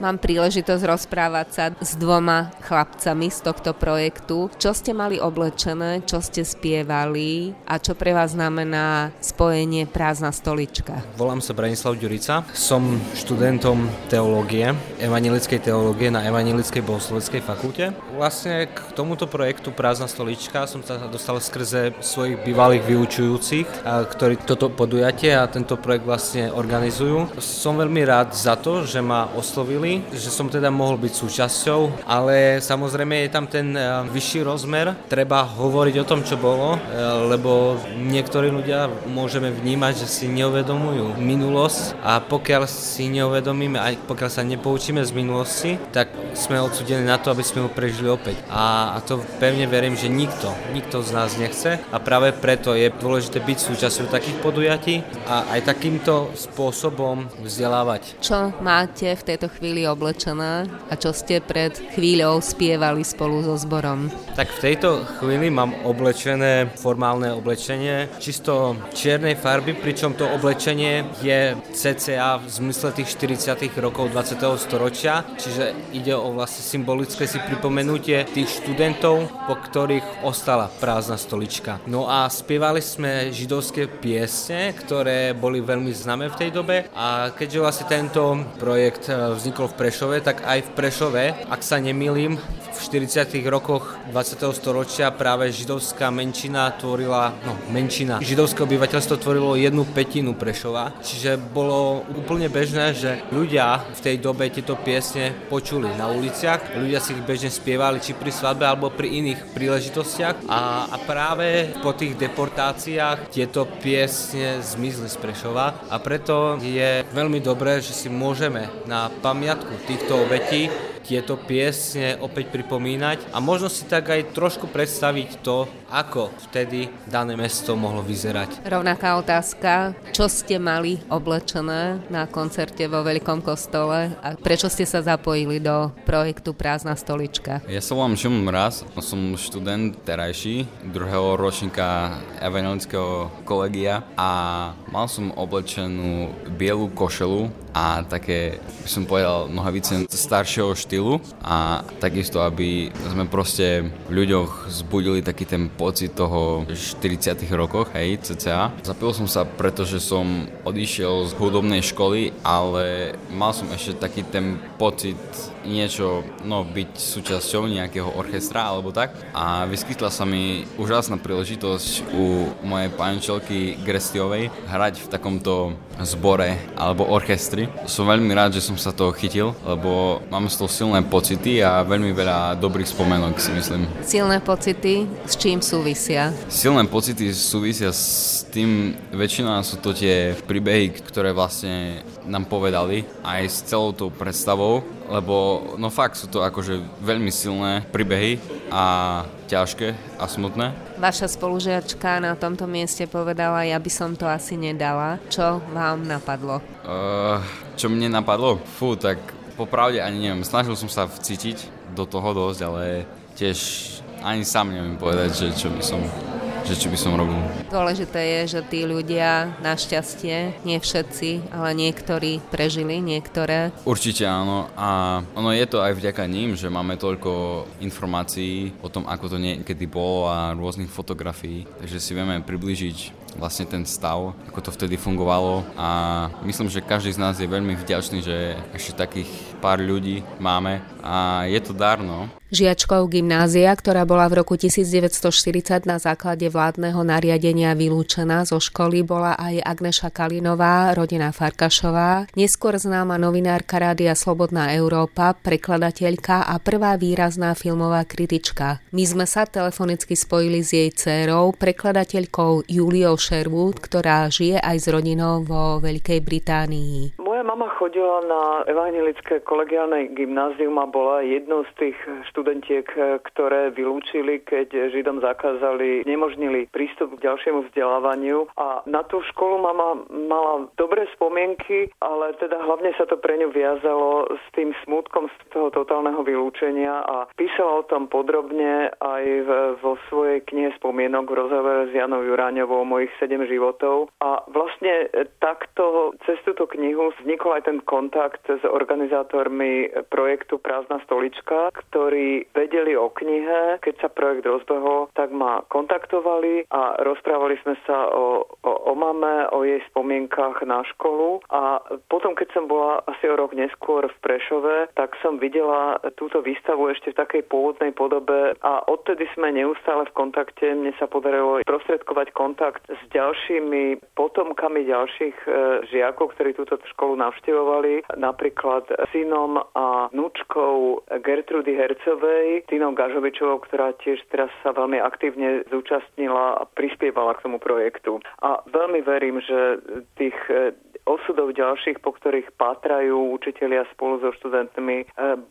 Mám príležitosť rozprávať sa s dvoma chlapcami z tohto projektu. Čo ste mali oblečené, čo ste spievali a čo pre vás znamená spojenie Prázdna stolička? Volám sa Branislav Ďurica, som študentom teológie, evanjelickej teológie na Evanjelickej bohosloveckej fakulte. Vlastne k tomuto projektu Prázdna stolička som sa dostal skrze svojich bývalých vyučujúcich, ktorí toto podujatie a tento projekt vlastne organizujú. Som veľmi rád za to, že ma oslovili, že som teda mohol byť súčasťou, ale samozrejme je tam ten vyšší rozmer. Treba hovoriť o tom, čo bolo, lebo niektorí ľudia môžeme vnímať, že si neuvedomujú minulosť a pokiaľ si neuvedomíme, aj pokiaľ sa nepoučíme z minulosti, tak sme odsúdení na to, aby sme ju prežili opäť. A to pevne verím, že nikto z nás nechce a práve preto je dôležité byť súčasťou takých podujatí a aj takýmto spôsobom vzdelávať. Čo máte v tejto chvíli oblečené a čo ste pred chvíľou spievali spolu so zborom? Tak v tejto chvíli mám oblečené formálne oblečenie čisto čiernej farby, pričom to oblečenie je cca v zmysle tých 40. rokov 20. storočia, čiže ide o vlastne symbolické si pripomenutie tých študentov, po ktorých ostala prázdna stolička. No a spievali sme židovské piesne, ktoré boli veľmi známe v tej dobe a keďže vlastne tento projekt vznikol v Prešove, tak aj v Prešove, ak sa nemýlim, v 40. rokoch 20. storočia práve židovská židovské obyvateľstvo tvorilo 1/5 Prešova, čiže bolo úplne bežné, že ľudia v tej dobe tieto piesne počuli na uliciach, ľudia si ich bežne spievali či pri svadbe alebo pri iných príležitostiach a práve po tých deportáciách tieto piesne zmizli z Prešova a preto je veľmi dobré, že si môžeme na pamiatku týchto obetí tieto piesne opäť pripomínať a možno si tak aj trošku predstaviť to, ako vtedy dané mesto mohlo vyzerať. Rovnaká otázka, čo ste mali oblečené na koncerte vo Veľkom kostole a prečo ste sa zapojili do projektu Prázdna stolička? Ja sa volám Šimon Mraz, som študent terajší, druhého ročníka Evanjelického kolegia a mal som oblečenú bielu košelu a také, by som povedal, nohavice staršieho štýlu a takisto, aby sme proste v ľuďoch zbudili taký ten pocit toho 40 rokoch, hej, cca. Zapil som sa, pretože som odišiel z hudobnej školy, ale mal som ešte taký ten pocit niečo, byť súčasťou nejakého orchestra alebo tak a vyskytla sa mi úžasná príležitosť u mojej pančelky Grestiovej hrať v takomto zbore alebo orchestri. Som veľmi rád, že som sa toho chytil, lebo máme z toho silné pocity a veľmi veľa dobrých spomenok, si myslím. Silné pocity s čím súvisia? Silné pocity súvisia s tým, väčšina sú to tie príbehy, ktoré vlastne nám povedali aj s celou tou predstavou, lebo fakt sú to akože veľmi silné príbehy a ťažké a smutné. Vaša spolužiačka na tomto mieste povedala, ja by som to asi nedala. Čo vám napadlo? Čo mne napadlo? Tak popravde ani neviem. Snažil som sa vcítiť do toho dosť, ale tiež ani sám neviem povedať, že čo by som robil. Dôležité je, že tí ľudia, našťastie, nie všetci, ale niektorí prežili, niektoré. Určite áno a ono je to aj vďaka ním, že máme toľko informácií o tom, ako to niekedy bolo a rôznych fotografií, takže si vieme priblížiť vlastne ten stav, ako to vtedy fungovalo a myslím, že každý z nás je veľmi vďačný, že ešte takých pár ľudí máme a je to dar, Žiačkou gymnázia, ktorá bola v roku 1940 na základe vládneho nariadenia vylúčená zo školy, bola aj Agneša Kalinová, rodina Farkašová, neskôr známa novinárka Rádia Slobodná Európa, prekladateľka a prvá výrazná filmová kritička. My sme sa telefonicky spojili s jej dcérou, prekladateľkou Juliou Sherwood, ktorá žije aj s rodinou vo Veľkej Británii. Moja mama chodila na Evanjelické kolegiálne gymnázium a bola jednou z tých študentiek, ktoré vylúčili, keď Židom zakázali, nemožnili prístup k ďalšiemu vzdelávaniu. A na tú školu mama mala dobré spomienky, ale teda hlavne sa to pre ňu viazalo s tým smútkom z toho totálneho vylúčenia a písala o tom podrobne aj vo svojej knihe spomienok v rozhovore s Janou Juráňovou Mojich 7 životov. A vlastne takto cez túto knihu vznikol aj ten kontakt s organizátormi projektu Prázdna stolička, ktorí vedeli o knihe. Keď sa projekt rozbehol, tak ma kontaktovali a rozprávali sme sa o mame, o jej spomienkach na školu. A potom, keď som bola asi o rok neskôr v Prešove, tak som videla túto výstavu ešte v takej pôvodnej podobe a odtedy sme neustále v kontakte. Mne sa podarilo prostredkovať kontakt s ďalšími potomkami ďalších žiakov, ktorí túto školu navštevovali, napríklad synom a vnúčkou Gertrudy Hercovej, Tinou Gažovičovou, ktorá tiež teraz sa veľmi aktívne zúčastnila a prispievala k tomu projektu. A veľmi verím, že tých osudov ďalších, po ktorých pátrajú učitelia spolu so študentmi,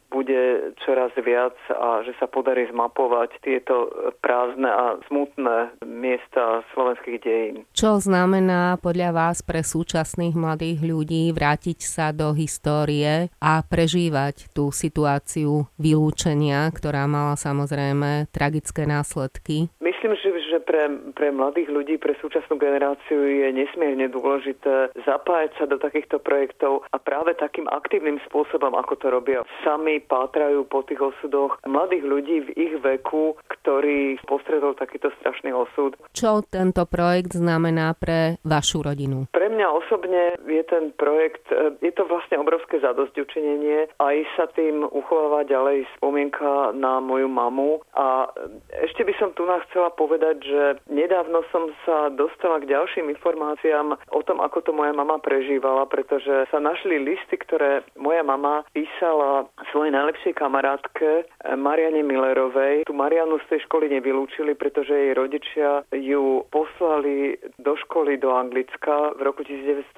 bude čoraz viac a že sa podarí zmapovať tieto prázdne a smutné miesta slovenských dejín. Čo znamená podľa vás pre súčasných mladých ľudí vrátiť sa do histórie a prežívať tú situáciu vylúčenia, ktorá mala samozrejme tragické následky? Myslím, že pre mladých ľudí, pre súčasnú generáciu je nesmierne dôležité zapájať sa do takýchto projektov a práve takým aktívnym spôsobom, ako to robia. Sami pátrajú po tých osudoch mladých ľudí v ich veku, ktorí postredol takýto strašný osud. Čo tento projekt znamená pre vašu rodinu? Pre mňa osobne je ten projekt, je to vlastne obrovské zadosťučinenie. Aj sa tým uchováva ďalej spomienka na moju mamu. A ešte by som tu chcela povedať, že nedávno som sa dostala k ďalším informáciám o tom, ako to moja mama prežívala, pretože sa našli listy, ktoré moja mama písala svojej najlepšej kamarátke Mariane Millerovej. Tu Marianu z tej školy nevylúčili, pretože jej rodičia ju poslali do školy do Anglicka v roku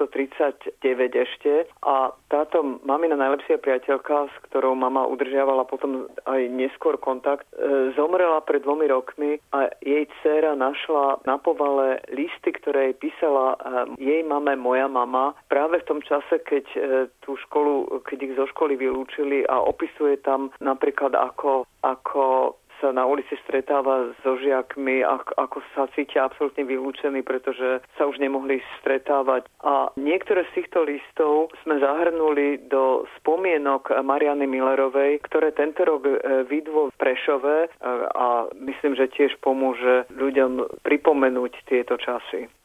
1939 ešte a táto mamina najlepšia priateľka, s ktorou mama udržiavala potom aj neskôr kontakt, zomrela pred 2 rokmi a jej dcéra našla na povale listy, ktoré jej písala jej mame moja mama práve v tom čase, keď keď ich zo školy vylúčili a opisuje tam napríklad ako sa na ulici stretáva so žiakmi, ako sa cítia absolútne vylúčení, pretože sa už nemohli stretávať. A niektoré z týchto listov sme zahrnuli do spomienok Mariany Millerovej, ktoré tento rok vydvo v Prešove a myslím, že tiež pomôže ľuďom pripomenúť tieto časy.